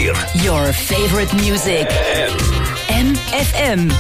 weer. Your favorite music. MFM.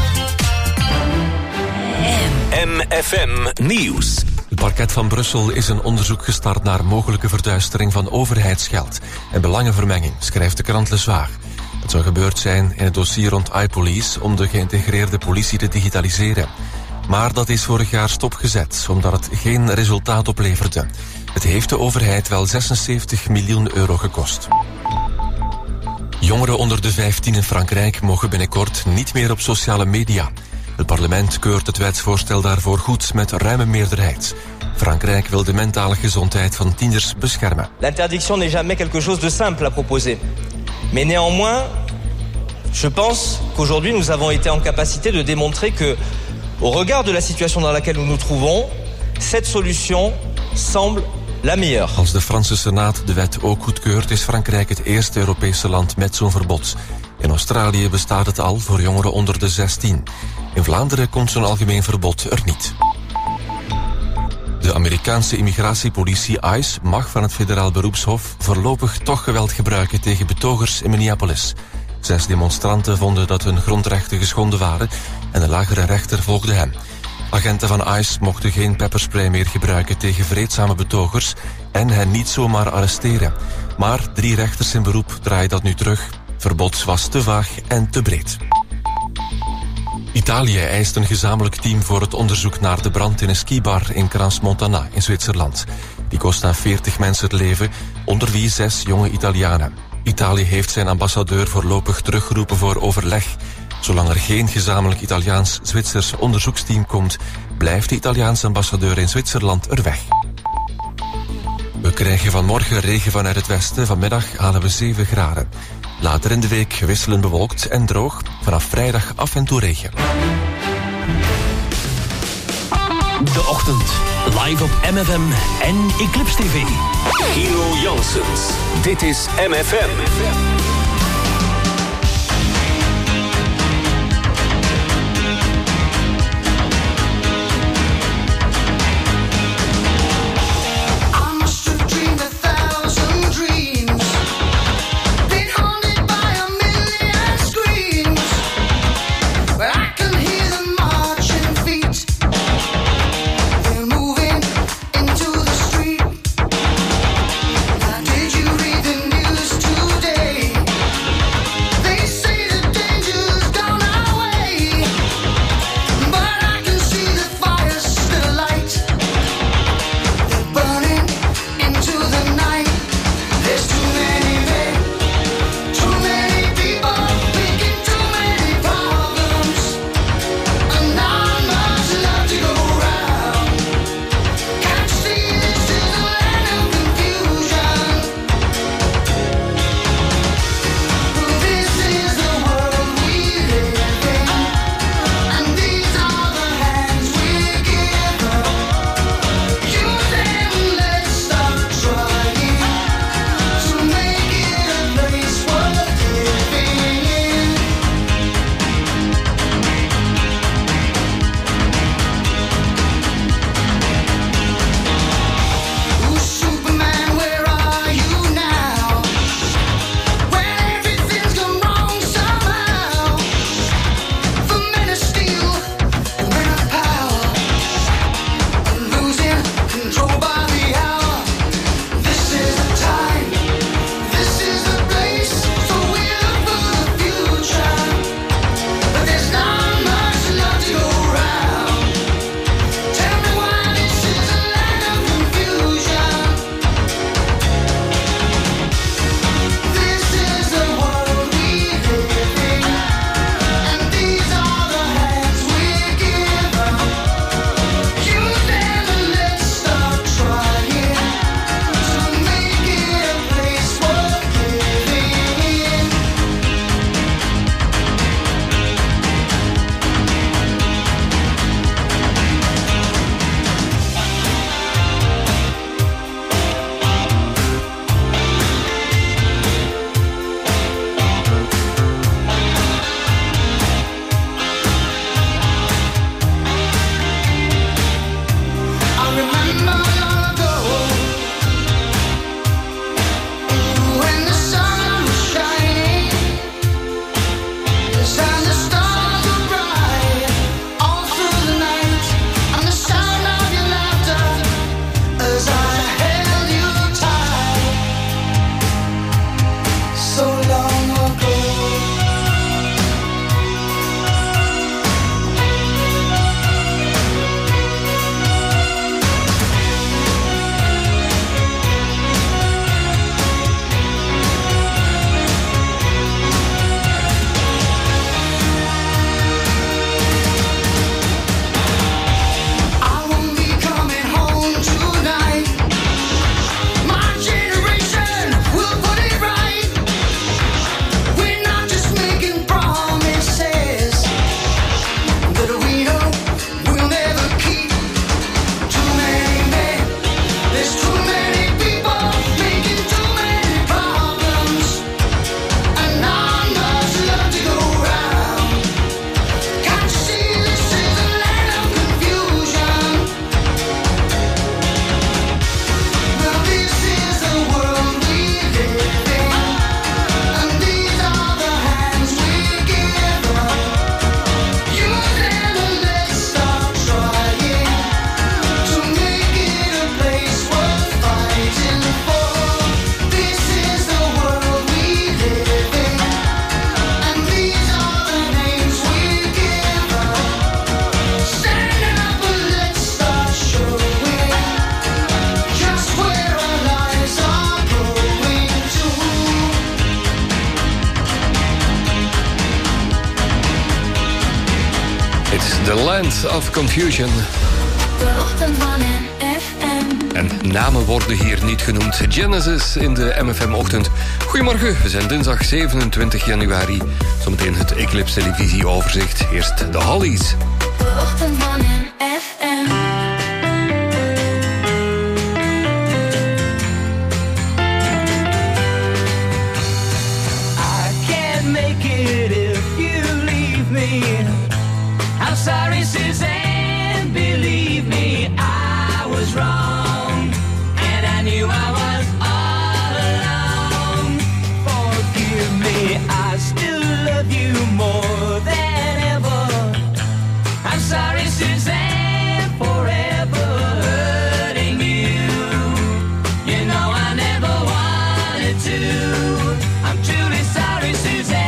MFM Nieuws. Het parket van Brussel is een onderzoek gestart naar mogelijke verduistering van overheidsgeld en belangenvermenging, schrijft de krant Le Soir. Het zou gebeurd zijn in het dossier rond iPolice om de geïntegreerde politie te digitaliseren. Maar dat is vorig jaar stopgezet, omdat het geen resultaat opleverde. Het heeft de overheid wel 76 miljoen euro gekost. Jongeren onder de 15 in Frankrijk mogen binnenkort niet meer op sociale media. Het parlement keurt het wetsvoorstel daarvoor goed met ruime meerderheid. Frankrijk wil de mentale gezondheid van tieners beschermen. L'interdiction n'est jamais quelque chose de simple à proposer. Mais néanmoins, je pense qu'aujourd'hui nous avons été en capacité de démontrer que, au regard de la situation dans laquelle nous nous trouvons, cette solution semble la meilleure. Als de Franse Senaat de wet ook goedkeurt, is Frankrijk het eerste Europese land met zo'n verbod. In Australië bestaat het al voor jongeren onder de 16. In Vlaanderen komt zo'n algemeen verbod er niet. De Amerikaanse immigratiepolitie ICE mag van het federaal beroepshof voorlopig toch geweld gebruiken tegen betogers in Minneapolis. 6 demonstranten vonden dat hun grondrechten geschonden waren en de lagere rechter volgde hen. Agenten van ICE mochten geen pepperspray meer gebruiken tegen vreedzame betogers en hen niet zomaar arresteren. Maar 3 rechters in beroep draaien dat nu terug. Verbod was te vaag en te breed. Italië eist een gezamenlijk team voor het onderzoek naar de brand in een skibar in Crans-Montana in Zwitserland. Die kost aan 40 mensen het leven, onder wie 6 jonge Italianen. Italië heeft zijn ambassadeur voorlopig teruggeroepen voor overleg. Zolang er geen gezamenlijk Italiaans-Zwitsers onderzoeksteam komt, blijft de Italiaanse ambassadeur in Zwitserland er weg. We krijgen vanmorgen regen vanuit het westen, vanmiddag halen we 7 graden. Later in de week wisselend bewolkt en droog, vanaf vrijdag af en toe regen. De ochtend, live op MFM en Eclipse TV. Hero Janssens, dit is MFM. Did you read the news today? Land of Confusion. De ochtend van MFM. En namen worden hier niet genoemd. Genesis in de MFM-ochtend. Goedemorgen, we zijn dinsdag 27 januari. Zometeen het Eclipse televisieoverzicht. Eerst de Hollies. De ochtend van MFM. I'm sorry, Suzanne, believe me, I was wrong, and I knew I was all alone. Forgive me, I still love you more than ever. I'm sorry, Suzanne, forever hurting you. You know I never wanted to. I'm truly sorry, Suzanne.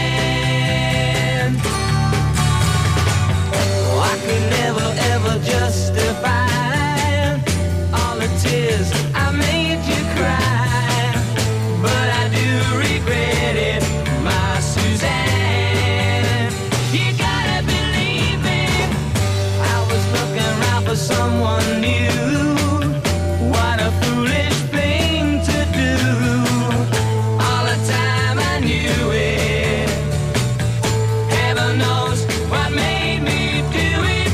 I could never ever justify all the tears I made you cry, but I do regret it, my Suzanne. You gotta believe me, I was looking around for someone new. What a foolish thing to do. All the time I knew it. Heaven knows what made me do it.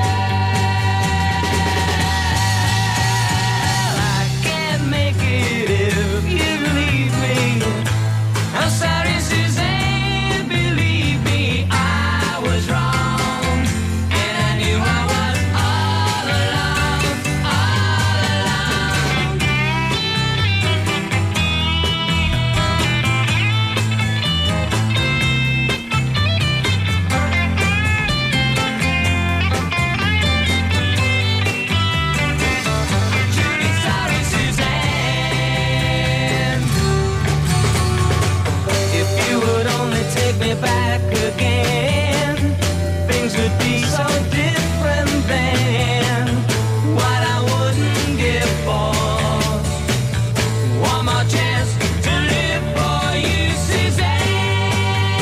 I'm sorry, Suzanne, believe me, I was wrong, and I knew I was all alone, all alone. Truly sorry, Suzanne. If you would only take me back again, things would be so different then. What I wouldn't give for one more chance to live for you, Suzanne.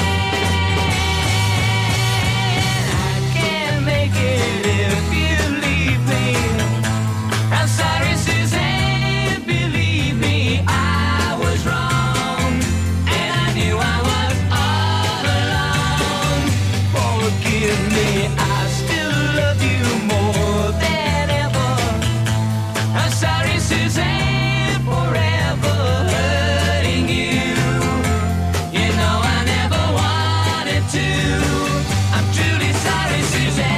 I can't make it if you leave me. I'm sorry, Suzanne, believe me, I was wrong, and I knew I was all alone. Forgive me, I still love you more than ever. I'm sorry, Suzanne, forever hurting you. You know I never wanted to. I'm truly sorry, Suzanne.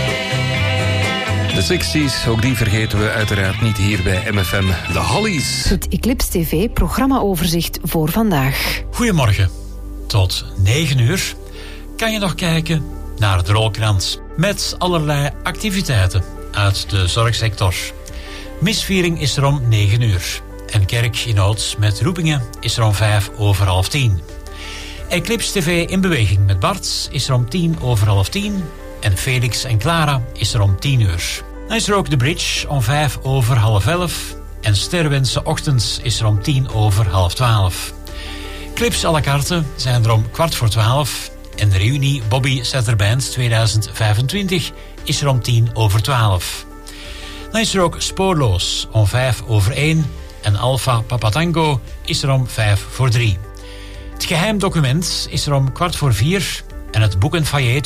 De 60s, ook die vergeten we uiteraard niet hier bij MFM. De Hollies. Het Eclipse TV programmaoverzicht voor vandaag. Goedemorgen. Tot 9 uur kan je nog kijken naar de rolkrans met allerlei activiteiten uit de zorgsector. Misviering is er om 9 uur. En Kerk in Oud met roepingen is er om 9:05. Eclipse TV in beweging met Bart is er om 10:10. En Felix en Clara is er om 10 uur. Dan is er ook de Bridge om 11:05. En Sterrenwensen Ochtends is er om 11:10. Clips à la carte zijn er om 11:15. En de reunie Bobby Setter Band 2025 is er om 10:12. Dan is er ook Spoorloos om 1:05. En Alpha Papatango is er om 2:05. Het geheim document is er om 4:15. En het Boekenfoyer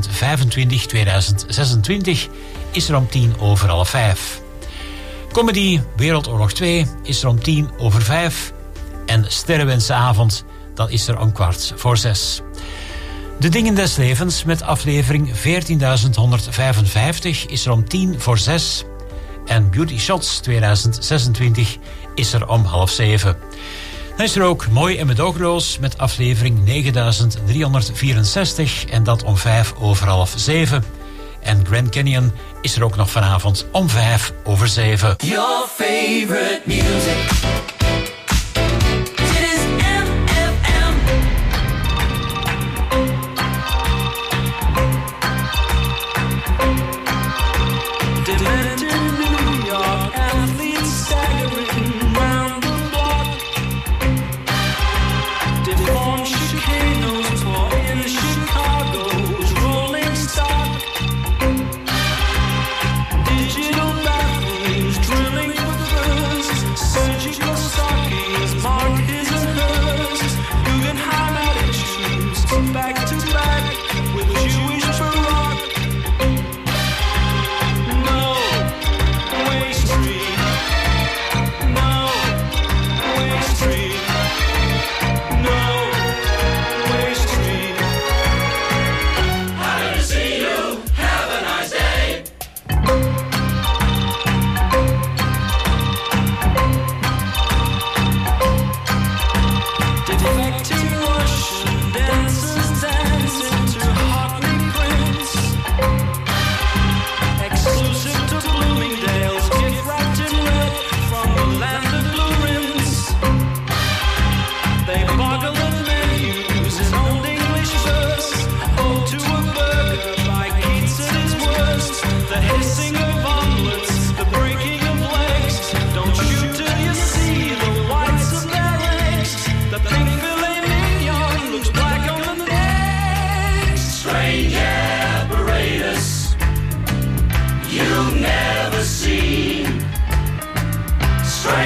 2025-2026 is er om 5:10. Comedy Wereldoorlog 2 is er om 5:10. En Sterrenwensenavond, dat is er om 6:15. De Dingen des Levens met aflevering 14.155 is er om 6:10. En Beauty Shots 2026 is er om 6:30. Dan is er ook Mooi en Medoogloos met aflevering 9364 en dat om 6:05. En Grand Canyon is er ook nog vanavond om 6:05. Your favorite music. It is MFM. Demanding New York athletes staggering round the block. Deformed chicanos pour in Chicago's rolling stock.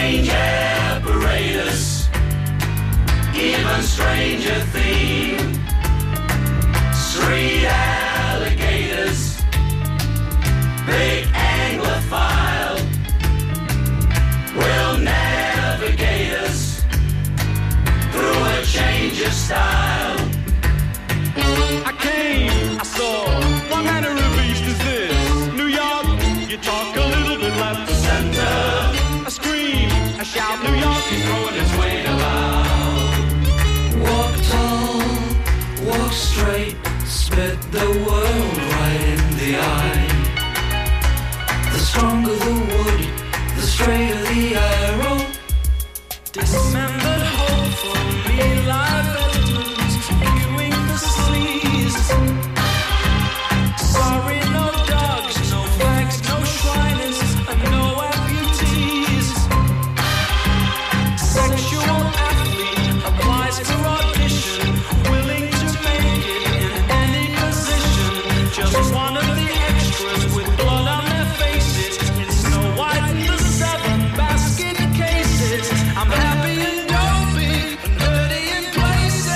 Strange apparatus, even stranger theme. Street alligators, big anglophile, will navigate us through a change of style. I came, I saw, what manner of beast is this? New York, you talk a little bit left to center. A scream, a shout, New York is throwing its weight about. Walk tall, walk straight, spit the world right in the eye. The stronger the wood, the straighter the arrow. Dismembered hope for me, live veterans, viewing the seas. Sorry, no dogs, no flags, no shriners, and no amputees. Sexual athlete applies for audition, willing to make it in any position. Just one of the extras with blood on their faces. It's Snow White and the 7 basket cases. I'm happy and dopey and dirty in places.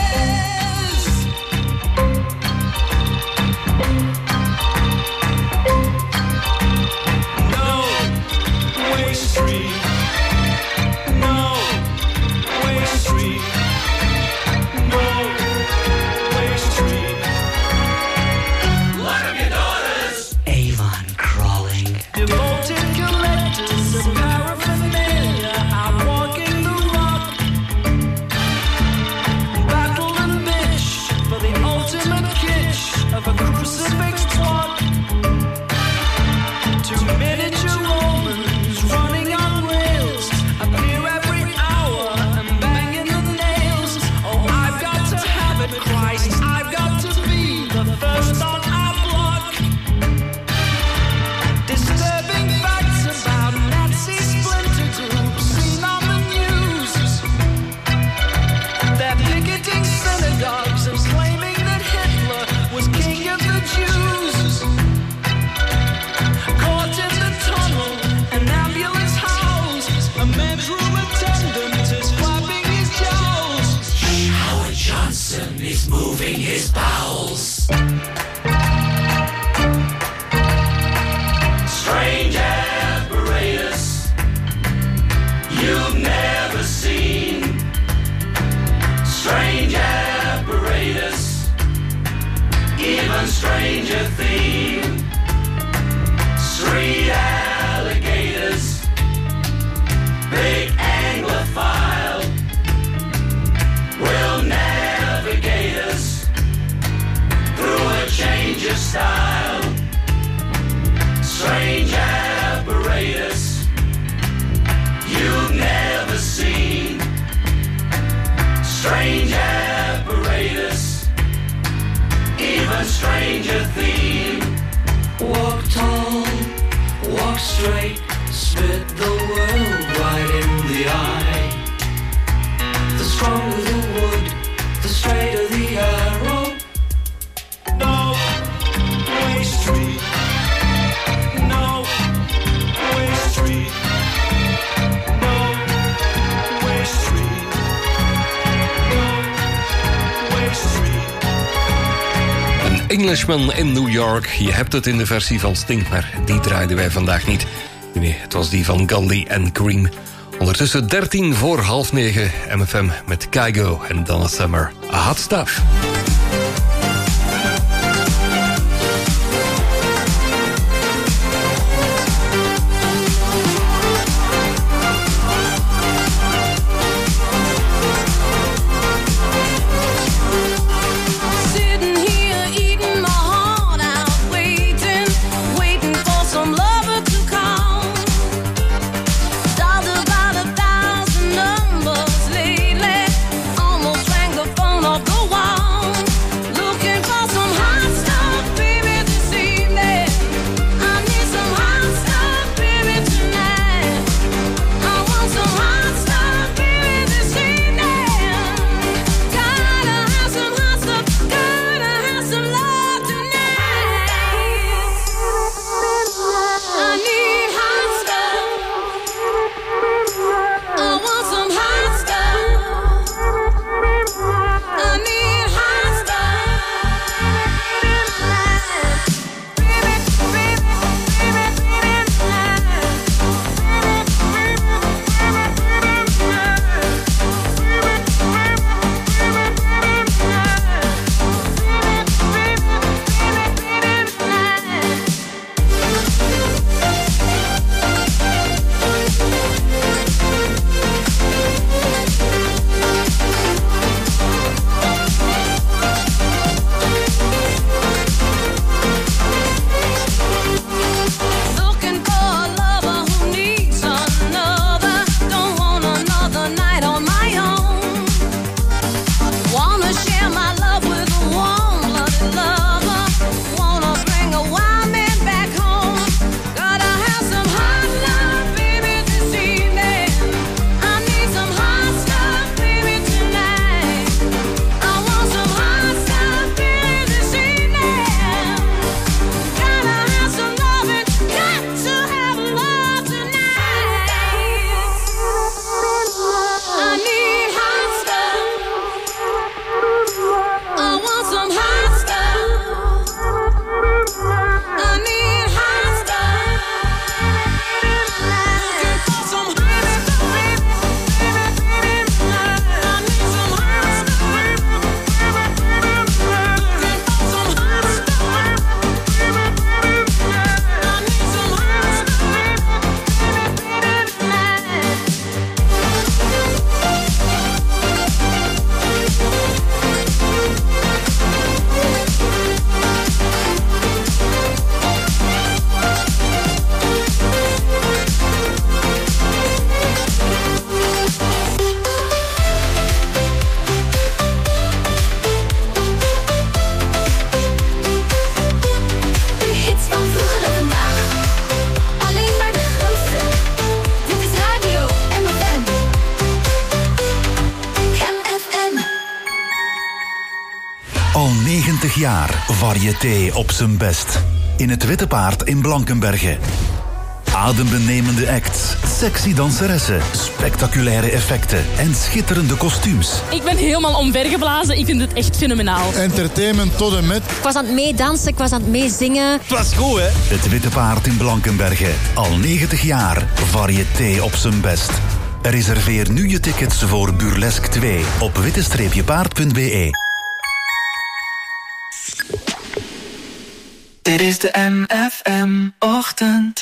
No way street. No way street. No way street. Look at your daughters. Avon crawling. Devoted collectors of paraphernalia out walking the rock. Battle and bitch for the ultimate kitsch of a crucifix plot. 2 miniature Romans running on rails appear every hour and banging the nails. Oh, I've got to have it, Christ. I've got to be the first on our block. Disturbing facts about Nazi splinter groups seen on the news. They're picketing synagogues and claiming that Hitler was king of the Jews. Caught in the tunnel, an ambulance howls. A men's room attendant is flapping his jowls. Howard Johnson is moving his bowels. Strange apparatus you've never seen. Strange apparatus, even stranger theme. Street alligators, big anglophile, will navigate us through a change of style. Strange apparatus you've never seen. Strange apparatus, even stranger theme. Walk tall, walk straight, spit the world right in the eye. The stronger the wood, the straighter the arrow. No way street. No way street. No way street. No way street. An Englishman in New York. Je hebt het in de versie van Sting, maar die draaiden wij vandaag niet. Nee, het was die van Gandhi en Cream. Ondertussen 9:13 MFM met Kygo en Donna Summer. Hot stuff. Sitting here eating my heart out, waiting for some lover to come. Dialed about 1,000 numbers lately, almost rang the phone off the wall. 90 jaar. Variété op zijn best. In het Witte Paard in Blankenberge. Adembenemende acts, sexy danseressen, spectaculaire effecten en schitterende kostuums. Ik ben helemaal omvergeblazen. Ik vind het echt fenomenaal. Entertainment tot en met. Ik was aan het meedansen, ik was aan het meezingen. Het was goed, hè? Het Witte Paard in Blankenberge. Al 90 jaar. Variété op zijn best. Reserveer nu je tickets voor Burlesque 2 op witte-paard.be. Dit is de MFM-ochtend.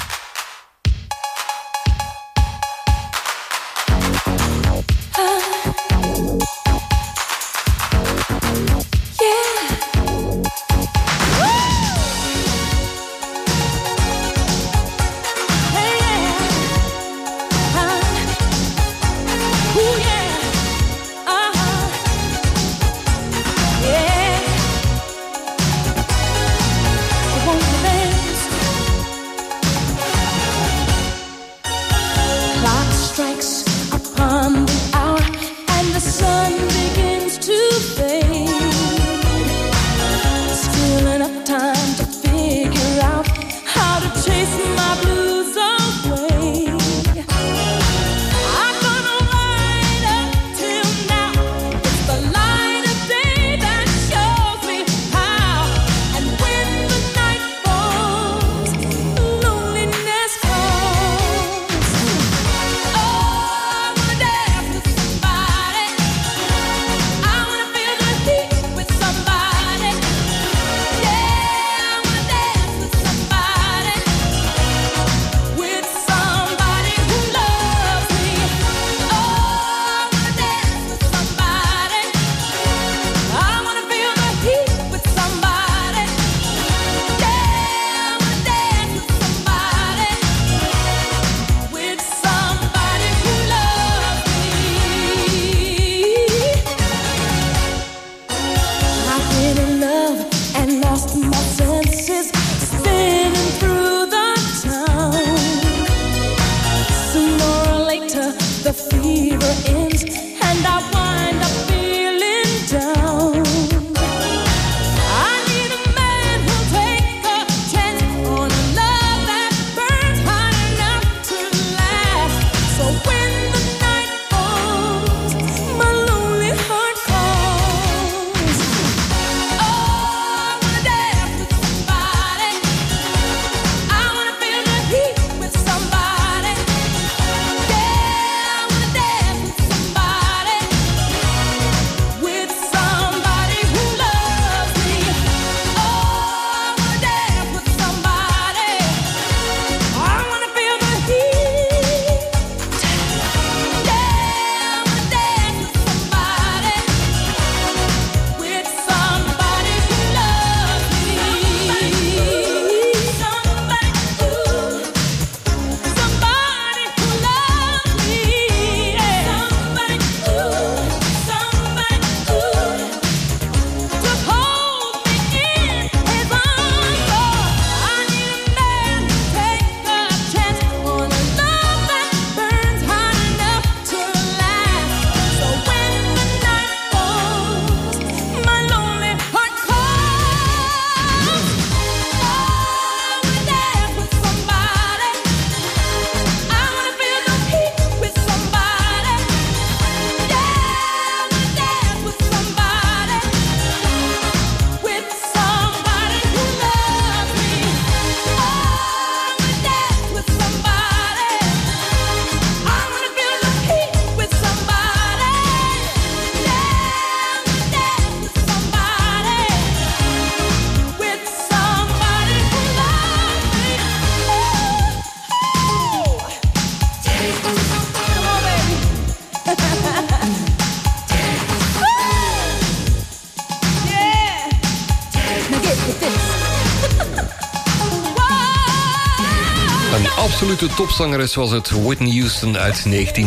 Een absolute topzangeres was het Whitney Houston uit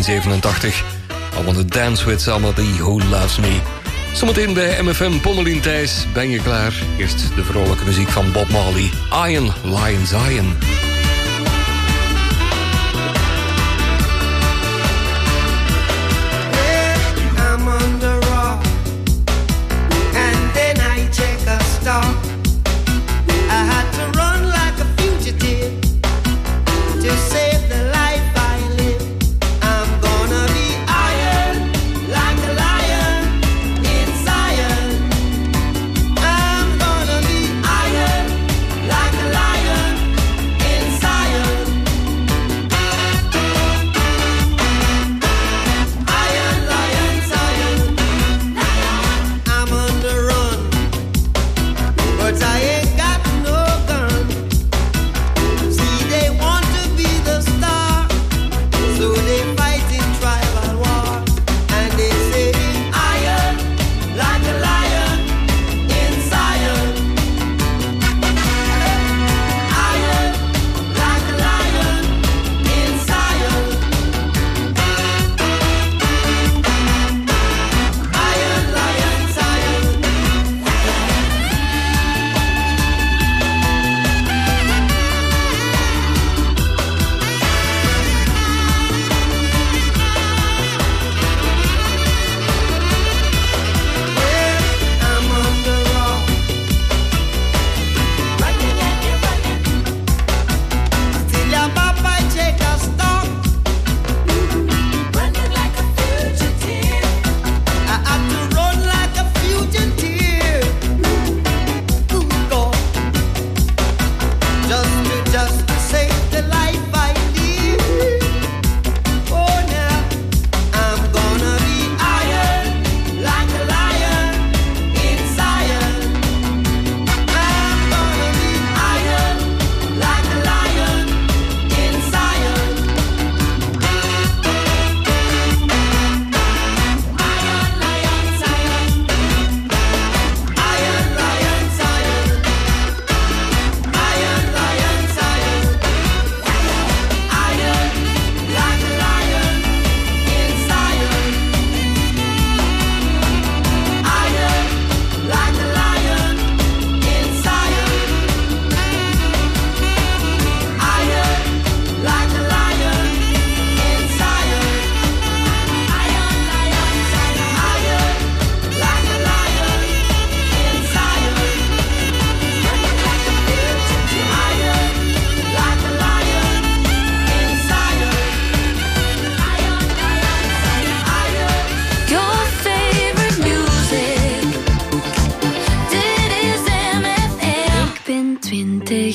1987. I want to dance with somebody who loves me. Zometeen bij MFM Pommelien Thijs. Ben je klaar? Eerst de vrolijke muziek van Bob Marley. Iron Lion Zion. I'm on the rock, and then I check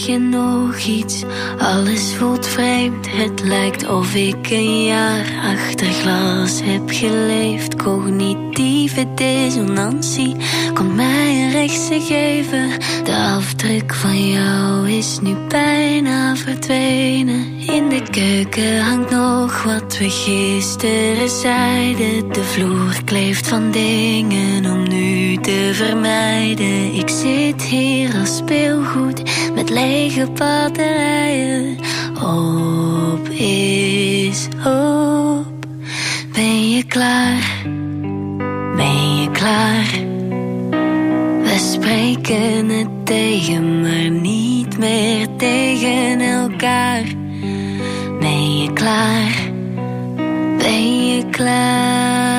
zeg je nog iets? Alles voelt vreemd, het lijkt of ik een jaar achter glas heb geleefd. Cognitieve dissonantie komt mij een rechtse geven. De afdruk van jou is nu bijna verdwenen. In de keuken hangt nog wat we gisteren zeiden. De vloer kleeft van dingen om nu te vermijden. Ik zit hier als speelgoed met lege batterijen. Op is op. Ben je klaar? Ben je klaar? We spreken het tegen, maar niet meer tegen elkaar. Ben je klaar? Ben je klaar?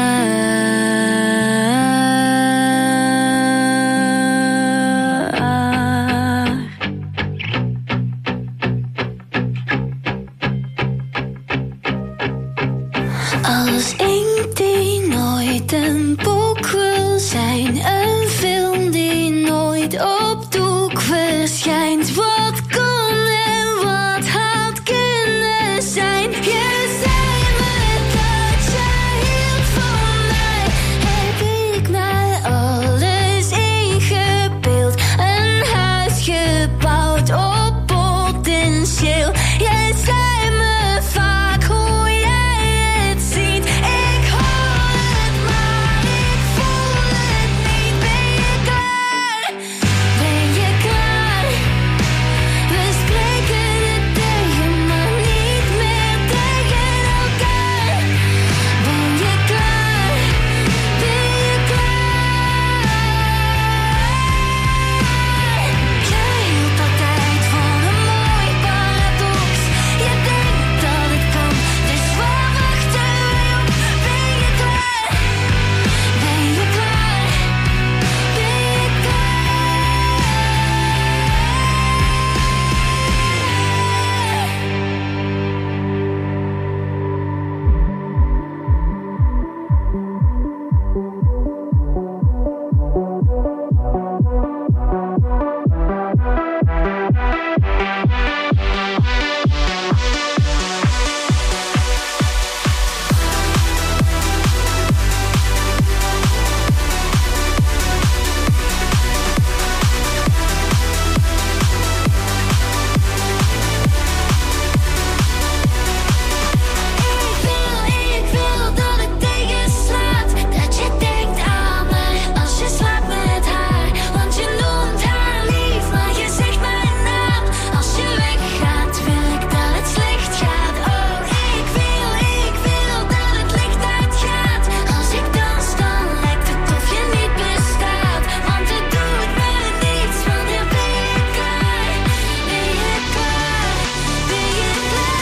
Als ik die nooit een boek wil zijn, een film die nooit op doek verschijnt. Wat kon en wat had kunnen zijn? Je zei me dat jij hield van mij. Heb ik mij alles ingebeeld? Een huis gebouwd op potentieel. Jij zei me vaak hoe jij het ziet. Ik hoor het, maar ik voel het niet. Ben je klaar? Ben je klaar? We spreken het tegen, maar niet meer tegen elkaar. Ben je klaar? Ben je klaar? Jij hield altijd van een mooi paradox. Je denkt dat het kan, dus waar wachten wij op? Ben je klaar? Ben je klaar? Ben je Ik wil dat het tegenslaat. Dat je denkt aan mij als je slaapt met haar. Want je noemt haar lief, maar je zegt mijn naam. Als je weggaat, wil ik dat het slecht gaat. Oh, ik wil dat het licht uitgaat. Als ik dans, dan lijkt het of je niet bestaat. Want het doet me niets, wanneer ben je klaar? Ben je klaar? Ben je klaar?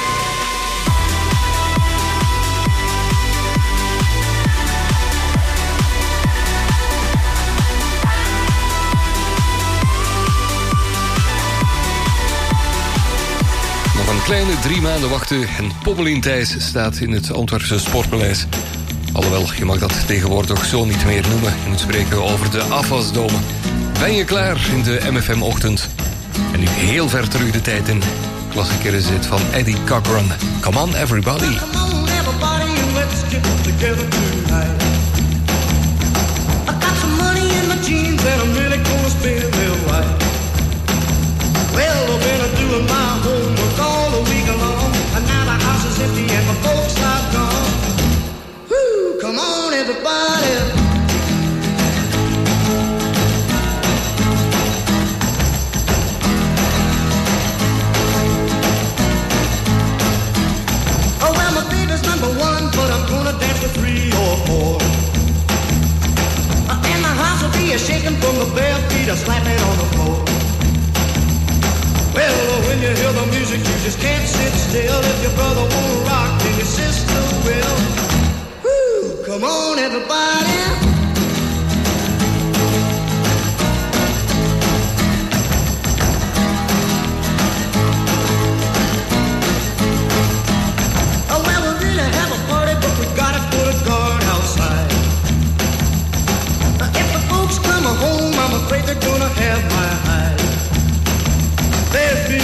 Nog een kleine 3 maanden wachten en Poppelien Thijs staat in het Antwerpse Sportpaleis. Alhoewel, je mag dat tegenwoordig zo niet meer noemen. Je moet spreken over de afwasdomen. Ben je klaar in de MFM-ochtend? En nu heel ver terug de tijd in. Klassieker is dit van Eddie Cochran. Come on, everybody. Come on, everybody, and let's get together tonight. I got some money in my jeans and I'm really gonna spend it real right. Well, I've been doing my homework all the week long, and now the house is empty and my folks are gone. Woo, come on, everybody. Oh, well, my baby's number 1, but I'm gonna dance with 3 or 4. And the house will be shaking from the bare feet of slapping on the floor. Well, when you hear the music, you just can't sit still. If your brother won't rock, then your sister will. Woo, come on, everybody. Oh, well, we really have a party, but we gotta put a guard outside. If the folks come home, I'm afraid they're gonna have my eyes. There'd be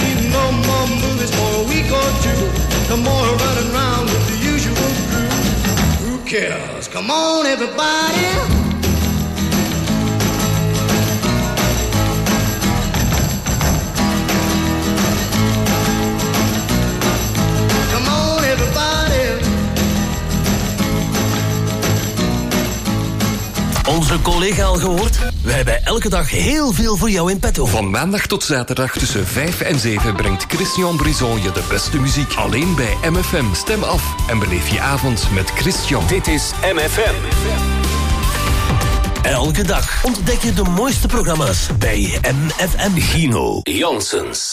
cares? Come on, everybody. Onze collega al gehoord? Wij hebben elke dag heel veel voor jou in petto. Van maandag tot zaterdag tussen 5 en 7 brengt Christian Brison je de beste muziek. Alleen bij MFM. Stem af en beleef je avond met Christian. Dit is MFM. Elke dag ontdek je de mooiste programma's bij MFM. Gino Janssens.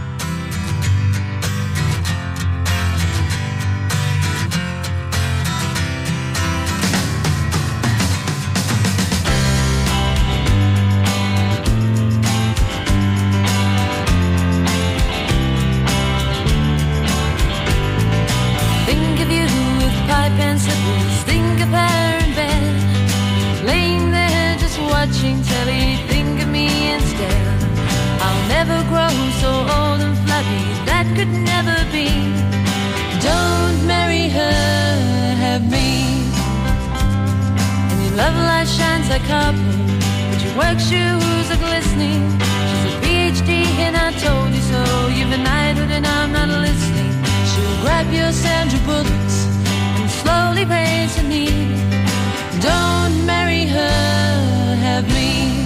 Watching telly, think of me instead. I'll never grow so old and flabby, that could never be. Don't marry her, have me. And your love light shines like copper, but your work shoes are glistening. She's a PhD and I told you so. You've a knighthood and I'm not listening. She'll grab your Sandra Bullocks and slowly raise her knee. Don't marry her, have me.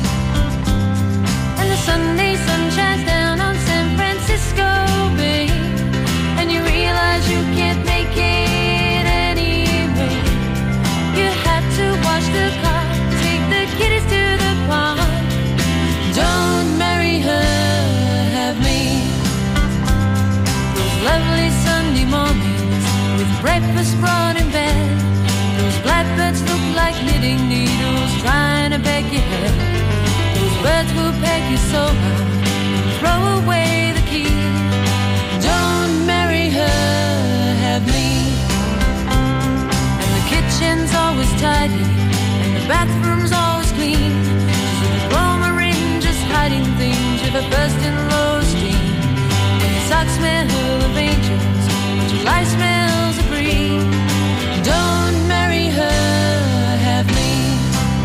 And the Sunday sun shines down on San Francisco Bay, and you realize you can't make it anyway. You had to wash the car, take the kiddies to the park. Don't marry her, have me. Those lovely Sunday mornings with breakfast brought in bed. Those blackbirds look like knitting needles trying to beg your head. Those birds will peg you so hard and throw away the key. Don't marry her, have me. And the kitchen's always tidy and the bathroom's always clean. She's a diploma ring just hiding things with a first-in-law steam. And the socks smell of angels, but your life smells of brie. Don't marry her, have me.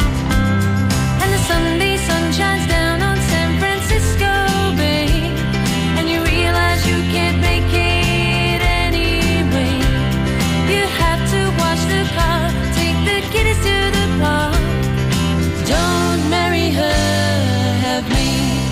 And the Sunday sun shines down on San Francisco Bay, and you realize you can't make it anyway. You have to wash the car, take the kiddies to the park. Don't marry her, have me.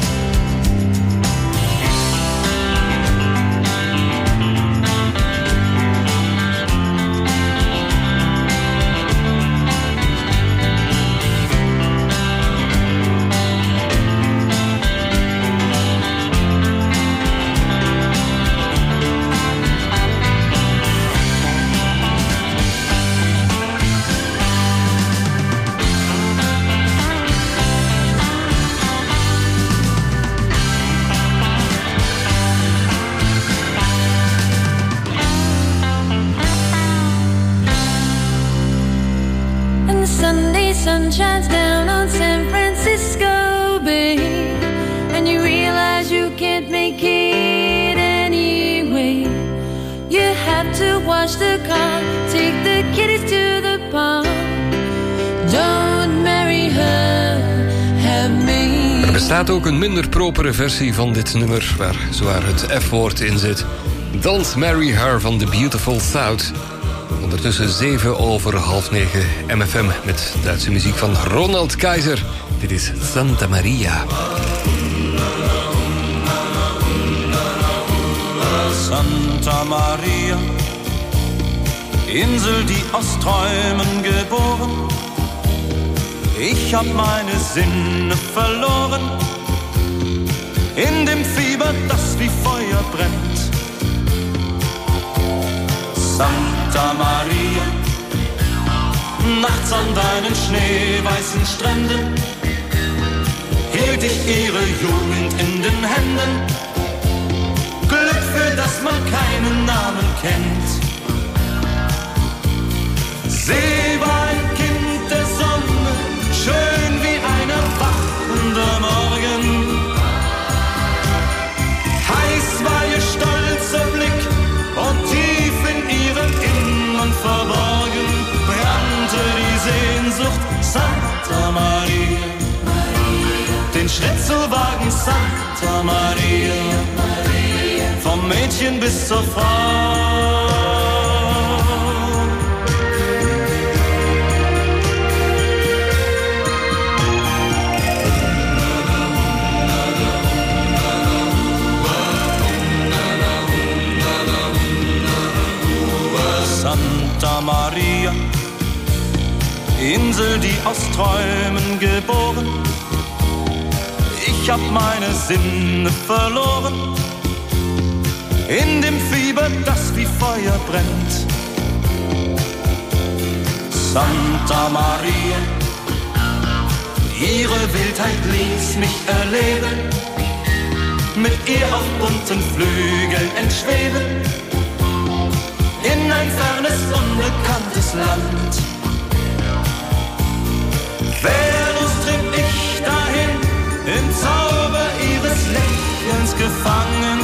Sunday sun shines down on San Francisco Bay, and you realize you can't make it anyway. You have to wash the car, take the kiddies to the park. Don't marry her, have me. Er bestaat ook een minder propere versie van dit nummer, waar zwaar het F-woord in zit. Don't Marry Her van The Beautiful South. Ondertussen 9:07 MFM met Duitse muziek van Ronald Keizer. Dit is Santa Maria. Santa Maria, Insel, die aus Träumen geboren. Ich hab meine Sinne verloren in dem Fieber, das wie Feuer brennt. Santa Maria, nachts an deinen schneeweißen Stränden hielt ich ihre Jugend in den Händen. Glück, für das man keinen Namen kennt. Sie war ein Kind der Sonne, schön wie ein erwachender Morgen. Heiß war ihr stolzer Blick und tief in ihrem Innern verborgen brann Schritt zu wagen, Santa Maria, vom Mädchen bis zur Frau. Santa Maria, Insel, die aus Träumen geboren. Ich hab meine Sinne verloren in dem Fieber, das wie Feuer brennt. Santa Maria, ihre Wildheit ließ mich erleben, mit ihr auf bunten Flügeln entschweben, in ein fernes, unbekanntes Land. Venus trieb ich dahin, im Zauber ihres Lächelns gefangen.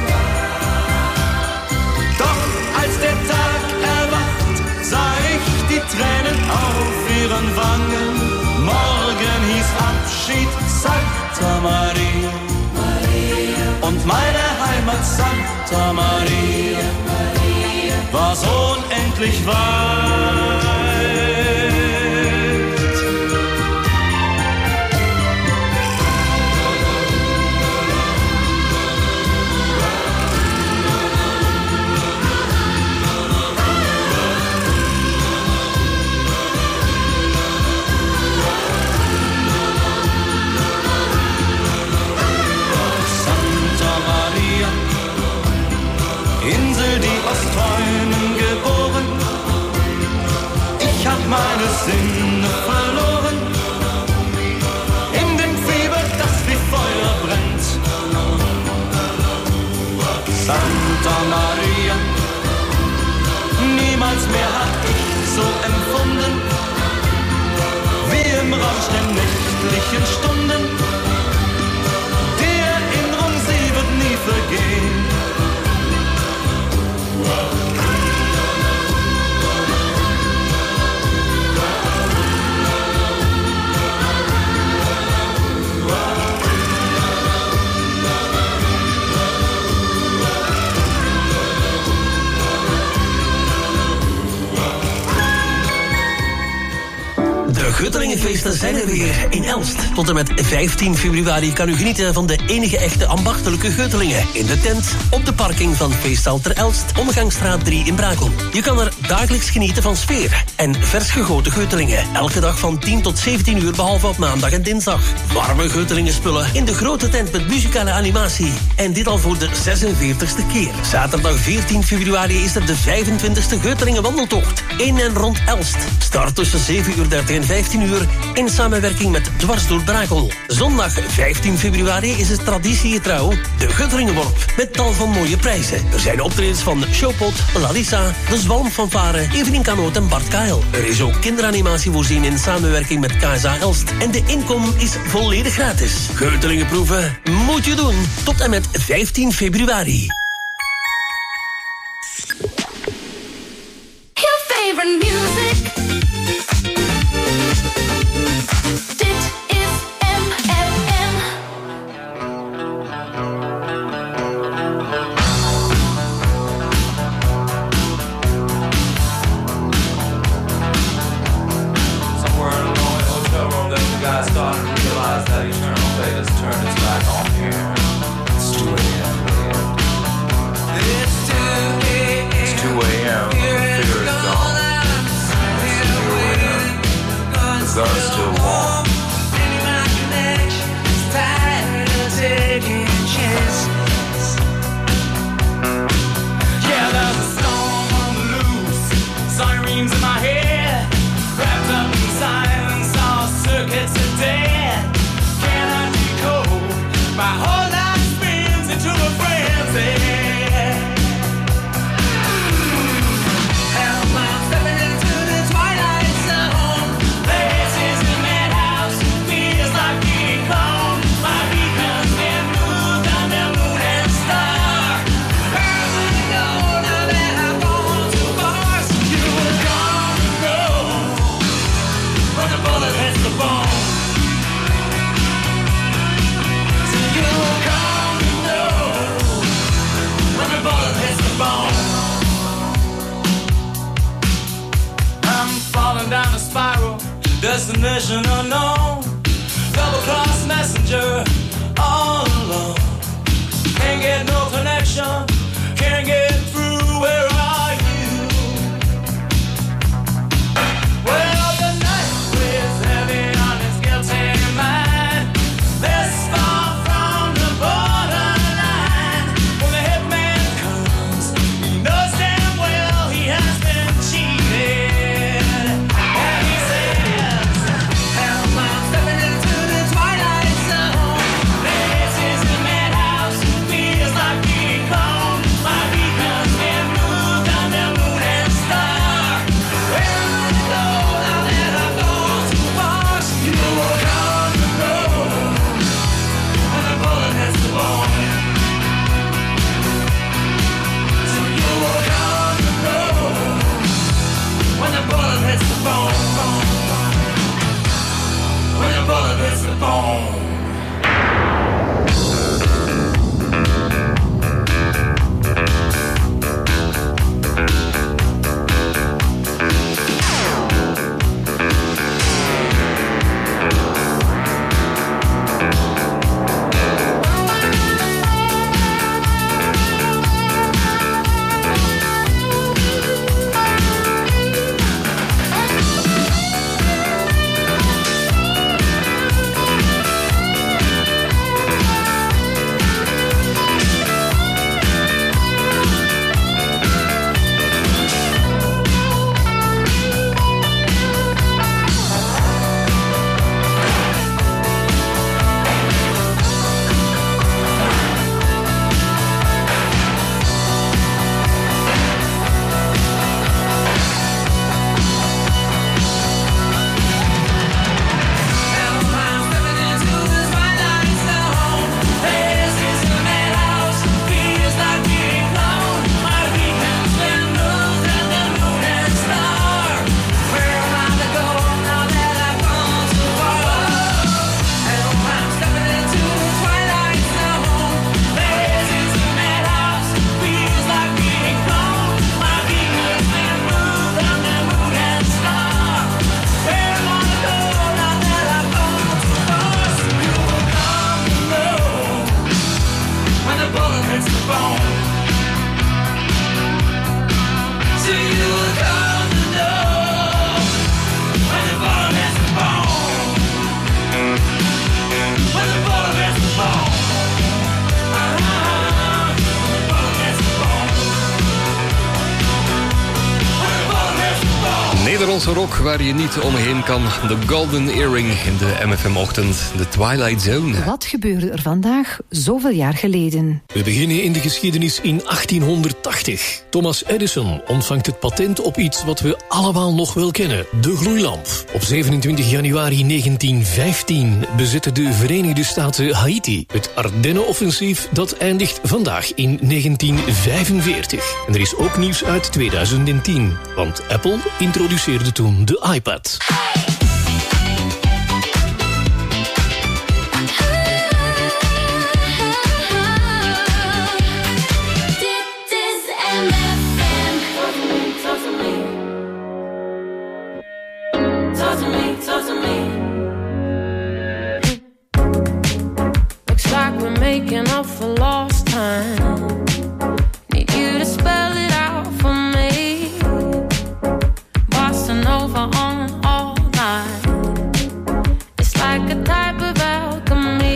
Doch als der Tag erwacht, sah ich die Tränen auf ihren Wangen. Morgen hieß Abschied Santa Maria, und meine Heimat Santa Maria war so unendlich weit. Santa Maria, Insel, die aus Träumen geboren. Ich hab meine Sinne verloren in dem Fieber, das wie Feuer brennt. Santa Maria, niemals mehr hab ich so empfunden wie im Rausch der nächtlichen Stunden. Die Erinnerung, sie wird nie vergehen. De Guttelingenfeesten zijn er weer in Elst. Tot en met 15 februari kan u genieten van de enige echte ambachtelijke Guttelingen. In de tent, op de parking van Feesthal ter Elst, Omgangsstraat 3 in Brakel. Je kan er dagelijks genieten van sfeer en vers gegoten Guttelingen. Elke dag van 10 tot 17 uur, behalve op maandag en dinsdag. Warme Guttelingenspullen in de grote tent met muzikale animatie. En dit al voor de 46e keer. Zaterdag 14 februari is er de 25e Guttelingen wandeltocht. In en rond Elst. Start tussen 7:30 en 15 uur in samenwerking met Dwars door Brakel. Zondag 15 februari is het traditiegetrouw de Guttelingenworp met tal van mooie prijzen. Er zijn optredens van Showpot, Lalisa, De Zwalmfanfare, Evelien Kanoot en Bart Kael. Er is ook kinderanimatie voorzien in samenwerking met KSA Elst. En de inkom is volledig gratis. Guttelingenproeven moet je doen tot en met 15 februari. Your favorite music. Dit is MFM. Somewhere in a lonely hotel room, that the guy started to realize that eternal fate has turned its back on here. It's 2 a.m. It's 2 a.m. It's 2 a.m. Fear is gone. It's 2 a.m. The gun's still warm. Taking chances. Yeah, there's a storm on the loose. Sirens in my head. Wrapped up in silence, all circuits are dead. Cannot decode. My whole life spins into a frenzy. And I'm stepping into the twilight zone. This is the madhouse. Feels like being home. My beacon's been moved under moon and star. Early know now that I've gone too far. So you were gone to go. spiral, destination unknown. Double-cross messenger, all alone. Can't get no connection, can't get through, where are you? Well, the night weighs heavy on his guilty mind. This far from the borderline. When the hitman comes, he knows damn well he has been cheated. And he says, hell, I'm stepping into the twilight zone. This is the madhouse, feels like being gone. My beacon's been moved under moon and star. Where am I to go now that I've gone too far? You walk on the road when the bullet hits the bone. So you walk on the road when the bullet hits the bone. When the bullet hits the bone. Nederlandse rock waar je niet omheen kan. De Golden Earring in de MFM-ochtend. De Twilight Zone. Wat gebeurde er vandaag zoveel jaar geleden? We beginnen in de geschiedenis in 1880. Thomas Edison ontvangt het patent op iets wat we allemaal nog wel kennen. De gloeilamp. Op 27 januari 1915 bezetten de Verenigde Staten Haiti. Het Ardennenoffensief dat eindigt vandaag in 1945. En er is ook nieuws uit 2010. Want Apple introduceerde toen de iPad. Making up for lost time. Need you to spell it out for me. Bossa Nova on all night. It's like a type of alchemy.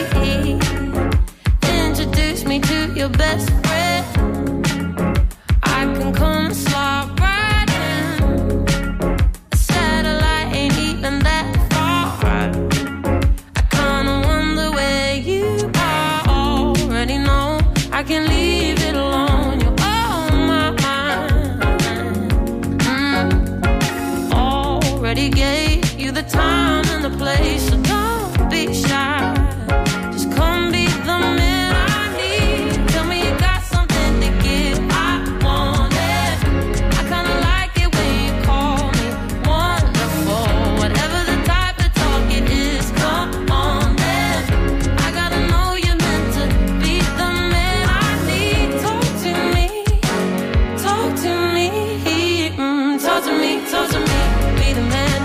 Introduce me to your best friend. I can come and slide right in. A satellite ain't even that far. I kinda wonder where you already know. I can leave it alone. You're on my mind. Already gave you the time and the place, so don't be shy. Just come be the man I need. Tell me you got something to give. I want it. I kinda like it when you call me wonderful. Whatever the type of talk it is, come on then. I gotta know you're meant to be the man I need. Talk to me, talk to me, talk to me, talk to me. Be the man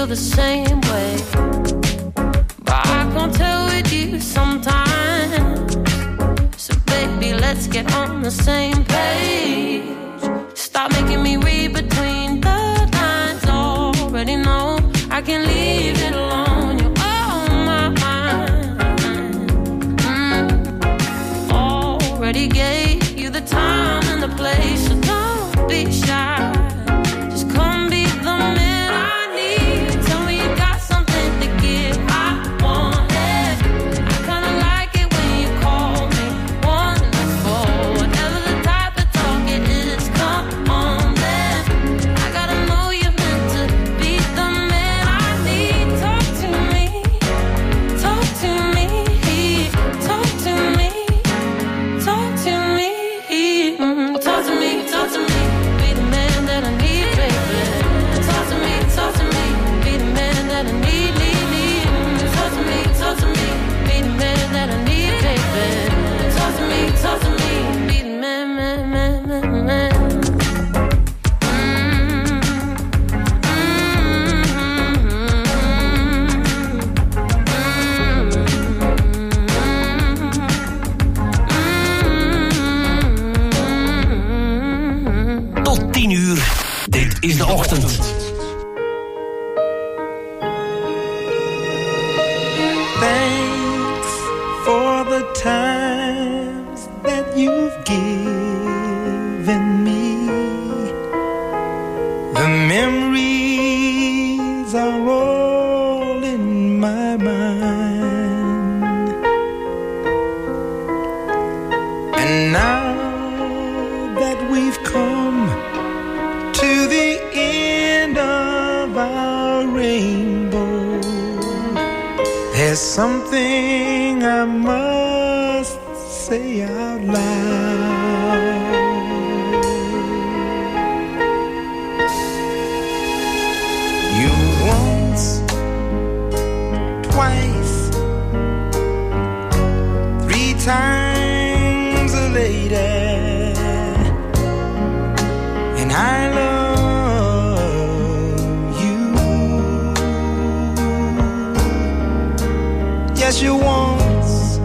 feel the same way. But I can't tell with you sometimes. So baby, let's get on the same page. Stop making me read between the lines. Already know I can leave it alone. You're on my mind. Already gave you the time and the place, so don't be shy. Just come be the man I need. Tell me you got something to give. I want it. I kinda like it when you call me wonderful. Whatever the type of talk it is, come on then. I gotta know you're meant to be the man I need. Talk to me, talk to me, talk to me, talk to me, talk to me, talk to me. Be the man that I need, baby. Talk to me, be the man that I need, need. Talk to me, be the man that I need, baby. Talk to me, be the man, man. Tot 10 uur. Dit is de ochtend. Thanks for the times that you've given me. The memories are all in my mind. And now that we've come to the end of our rainbow, there's something I must say out loud. You once, twice, 3 times a lady, and I love you. Yes, you once,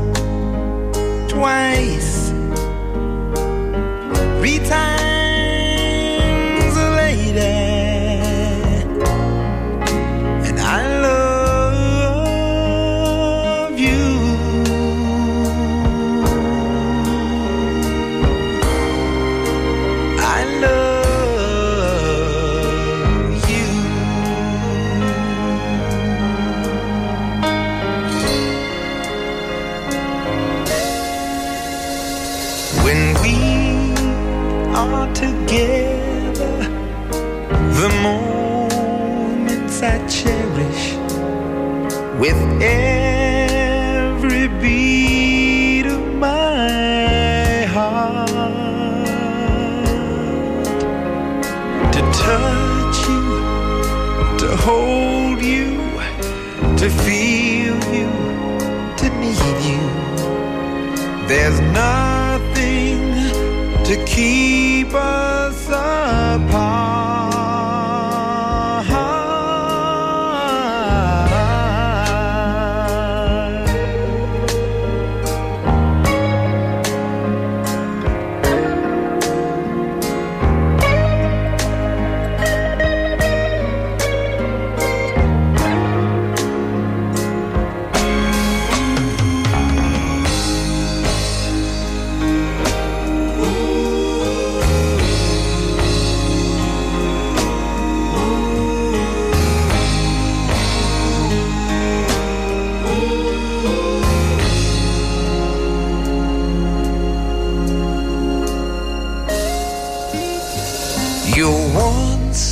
twice, 3 times a lady, and I love you. I love you. When we are together, the moments I cherish with every beat of my heart. To touch you, to hold you, to feel you, to need you. There's nothing to keep us apart. You once,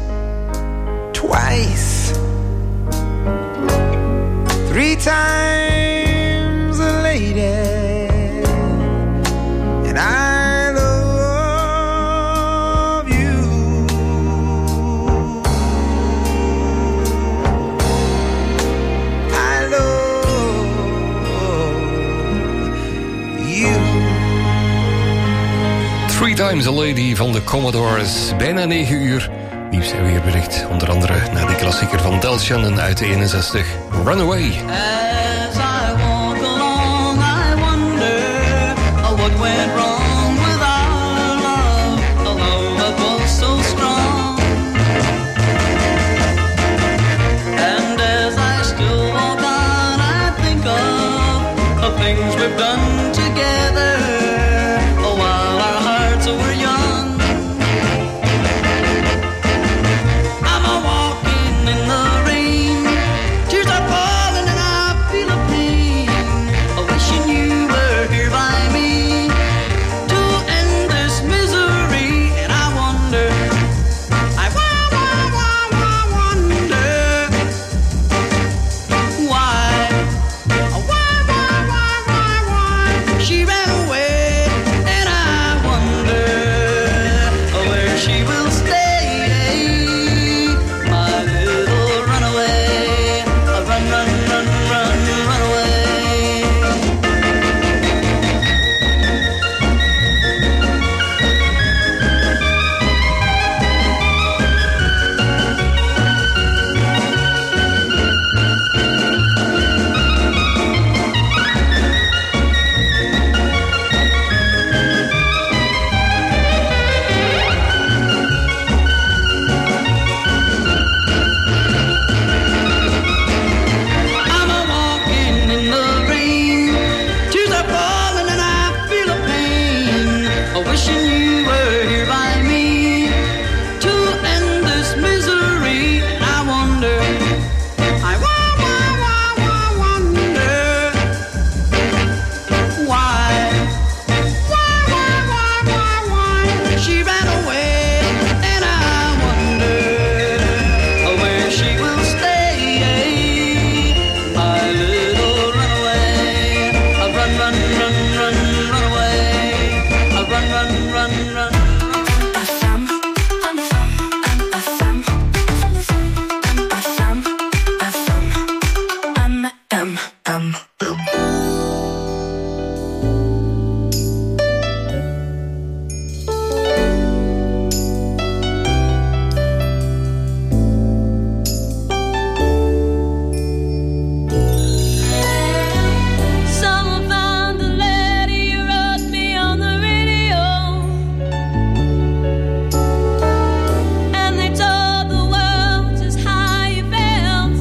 twice, 3 times a lady, and I love you. I love you. 3 Times a Lady van de Commodores. Bijna 9 uur. Nieuws en weerbericht. Onder andere naar de klassieker van Del Shannon uit de 61. Runaway. As I walk along, I wonder what went wrong with our love, a love that was so strong. And as I still walk on, I think of the things we've done together while our hearts were young. I'm a walking in the rain, tears are falling and I feel a pain, wishing you were here by me to end this misery. And I wonder, I wonder why she ran away. And I wonder where she will stay, my little runaway. Run, run, run, run, run away. I'm a walking in the rain, tears are falling and I feel a pain, wishing you were here by me to end this misery. And I wonder, I wonder why she ran away. And I wonder where she will stay, my little runaway. Run, run, run, run, run away. Run, run, run, run. Someone found the letter you wrote me on the radio, and they told the world just how you felt.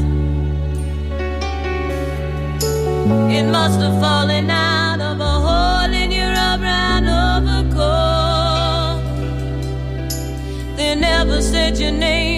It must have fallen out of a hole in your brown overcoat. They never said your name